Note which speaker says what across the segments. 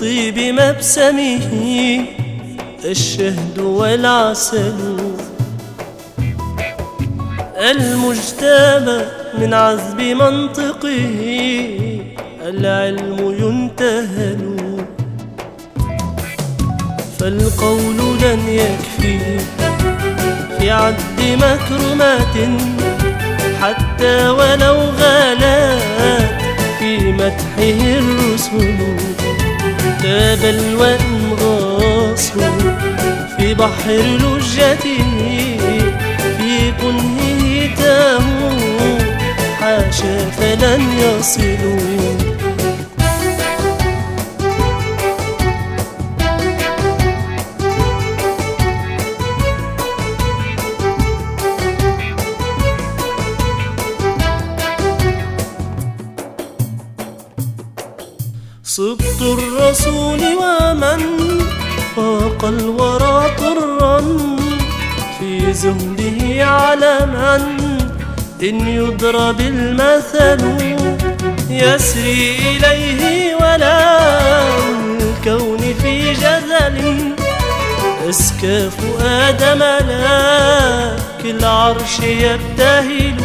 Speaker 1: طيب مبسمه الشهد والعسل، المجتبى من عذب منطقه العلم ينتهل، فالقول لن يكفي في عد مكرمات حتى ولو غالت في مدحه الرسل، بل وإن غاصوا في بحر لجته في كنهه تاهوا حاشا فلن يصلوا. صدق الرسول ومن فاق الورى طرا في زهده علما إن يضرب المثل، يسري إليه ولا الكون في جذل أسكى فؤاد ملاك العرش يبتهل،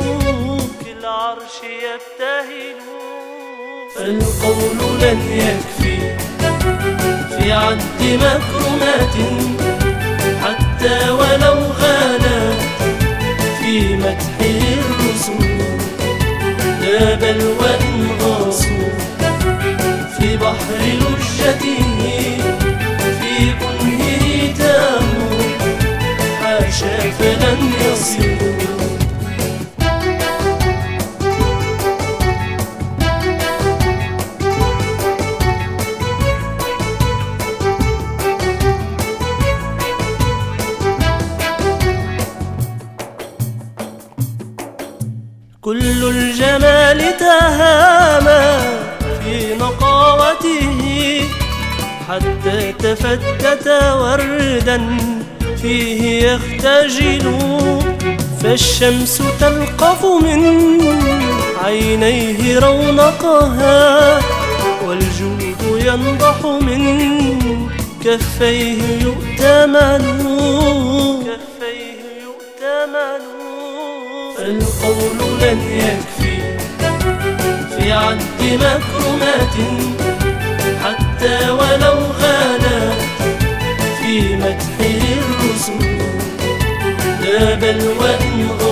Speaker 1: فالقول لن يكفي في عد مكرمات حتى ولو غالت في مدحه الرسل، بل وإن غاصوا في بحر لجته في كنهه تاهوا حاشا فلن يصلوا. كل الجمال تهامى في نقاوته حتى تفتت وردا فيه يختجل، فالشمس تلقف من عينيه رونقها والجود ينضح من كفيه يؤتمن، فالقول لن يكفي في عد مكرمات حتى ولو غالت في مدحه الرسل، بل وإن